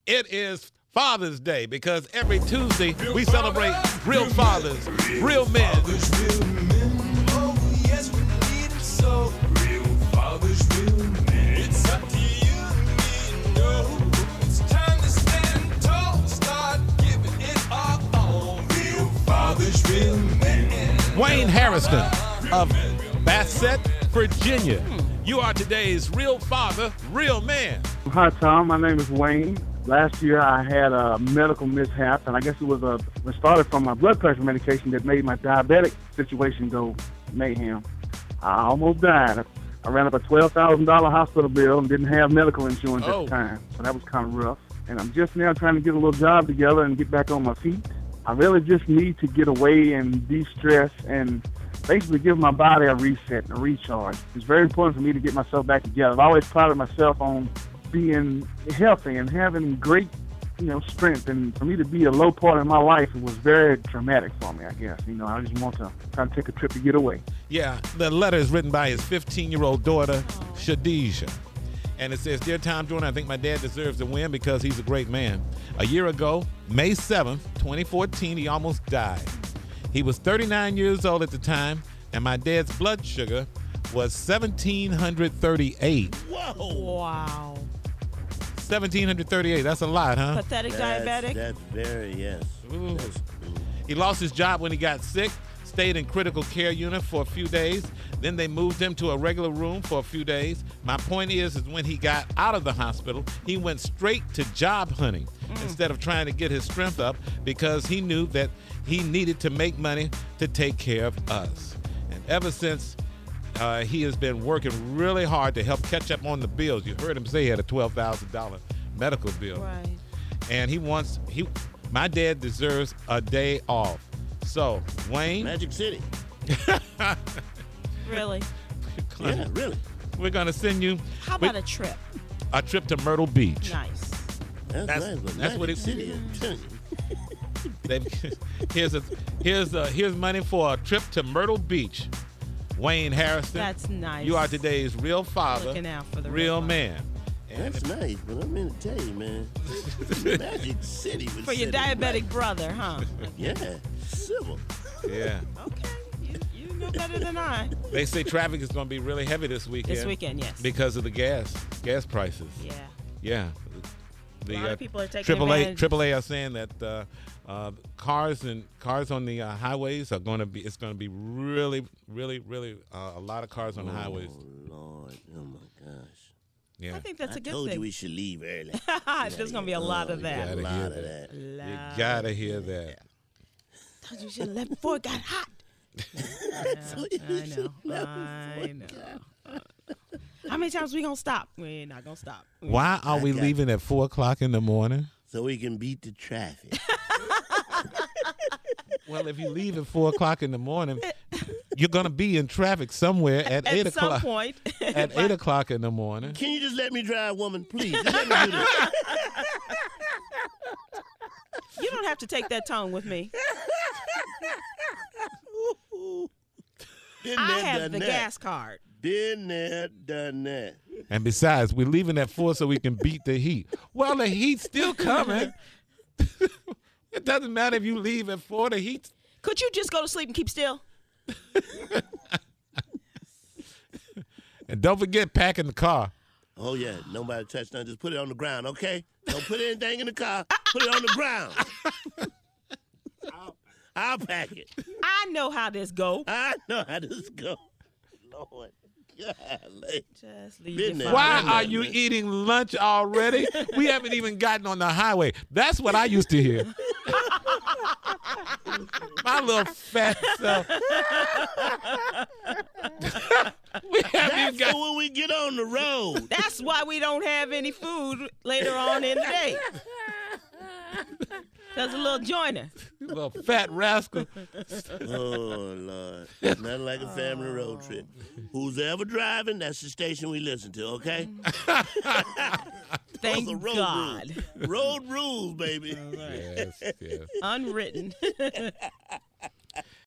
It is Father's Day because every Tuesday we celebrate real fathers, real men. Oh, yes, we need it so. Real fathers, real men. It's up to you and me, no. It's time to stand tall, start giving it all. Real fathers, real men. Wayne Harrison of Bassett, Virginia. You are today's real father, real man. Hi, Tom. My name is Wayne. Last year, I had a medical mishap, and I guess it started from my blood pressure medication that made my diabetic situation go mayhem. I almost died. I ran up a $12,000 hospital bill and didn't have medical insurance at the time, so that was kind of rough. And I'm just now trying to get a little job together and get back on my feet. I really just need to get away and de-stress and basically give my body a reset and a recharge. It's very important for me to get myself back together. I've always prided myself on being healthy and having great, strength. And for me to be a low part in my life, it was very traumatic for me, I guess. I just want to try to take a trip to get away. Yeah, the letter is written by his 15-year-old daughter, Shadisha. And it says, Dear Tom Jordan, I think my dad deserves to win because he's a great man. A year ago, May 7th, 2014, he almost died. He was 39 years old at the time, and my dad's blood sugar was 1,738. Whoa. Wow. 1,738. That's a lot, huh? Pathetic diabetic? That's very, yes. He lost his job when he got sick, stayed in critical care unit for a few days. Then they moved him to a regular room for a few days. My point is when he got out of the hospital, he went straight to job hunting instead of trying to get his strength up because he knew that he needed to make money to take care of us. And ever since, he has been working really hard to help catch up on the bills. You heard him say he had a $12,000 medical bill. Right. And my dad deserves a day off. So, Wayne. Magic City. Really? Yeah, really. We're going to send you. How about a trip? A trip to Myrtle Beach. Nice. That's nice, but that's what Magic City, I'm telling you. Here's money for a trip to Myrtle Beach. Wayne Harrison. That's nice. You are today's real father, Looking out for the real man. And That's nice, but I'm going to tell you, man. Magic City was for your diabetic brother, huh? Yeah, civil. Yeah. Okay. You know better than I. They say traffic is going to be really heavy this weekend. This weekend, yes. Because of the gas prices. Yeah. Yeah. A lot of people are taking advantage. AAA are saying that cars on the highways are going to be. It's going to be really, really, really a lot of cars on the highways. Oh Lord! Oh my gosh! Yeah. I think that's a good I told thing. you we should leave early. There's going to be a lot of that. A lot of that. You gotta hear that. Told you should have left before it got hot. I know. How many times we gonna stop? We're not gonna stop. Why are we leaving at 4:00 in the morning? So we can beat the traffic. Well, if you leave at 4:00 in the morning, you're gonna be in traffic somewhere at 8 o'clock. At some point. At 8 o'clock in the morning. Can you just let me drive, woman, please? Just let me do this. You don't have to take that tone with me. I have the gas card. Been there, done that. And besides, we're leaving at 4 so we can beat the heat. Well, the heat's still coming. It doesn't matter if you leave at 4. The heat's. Could you just go to sleep and keep still? And don't forget packing the car. Oh, yeah. Nobody touch nothing. Just put it on the ground, okay? Don't put anything in the car. Put it on the ground. I'll pack it. I know how this go. I know how this go. Lord. Golly. Just leave it. Why are you eating lunch already? We haven't even gotten on the highway. That's what I used to hear. My little fat self. That's for when we get on the road. That's why we don't have any food later on in the day. That's a little joiner. Little fat rascal. Oh, Lord. Nothing like a family road trip. Who's ever driving, that's the station we listen to, okay? Thank road God. Rules. Road rules, baby. Yes. Unwritten.